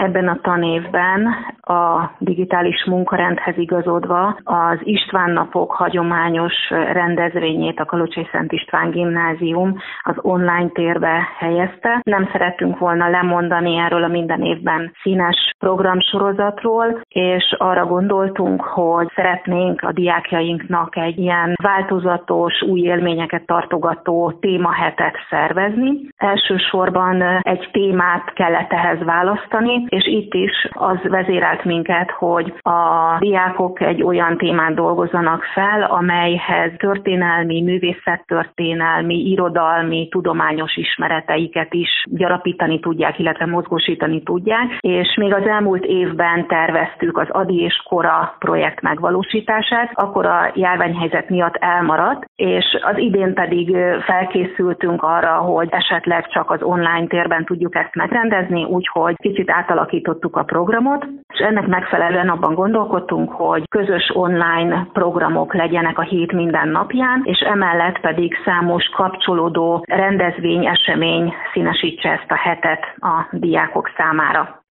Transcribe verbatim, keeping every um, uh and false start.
Ebben a tanévben a digitális munkarendhez igazodva az István napok hagyományos rendezvényét a Kalocsai Szent István Gimnázium az online térbe helyezte. Nem szerettünk volna lemondani erről a minden évben színes programsorozatról, és arra gondoltunk, hogy szeretnénk a diákjainknak egy ilyen változatos, új élményeket tartogató témahetet szervezni. Elsősorban egy témát kellett ehhez választani, és itt is az vezérelt minket, hogy a diákok egy olyan témát dolgozzanak fel, amelyhez történelmi, művészettörténelmi, irodalmi, tudományos ismereteiket is gyarapítani tudják, illetve mozgósítani tudják, és még az elmúlt évben terveztük az Adi és Kora projekt megvalósítását, akkor a járványhelyzet miatt elmaradt, és az idén pedig felkészültünk arra, hogy esetleg csak az online térben tudjuk ezt megrendezni, úgyhogy kicsit átalakítottuk a programot, és ennek megfelelően abban gondolkodtunk, hogy közös online programok legyenek a hét minden napján, és emellett pedig számos kapcsolódó rendezvény, esemény színesítse ezt a hetet a diákok számára.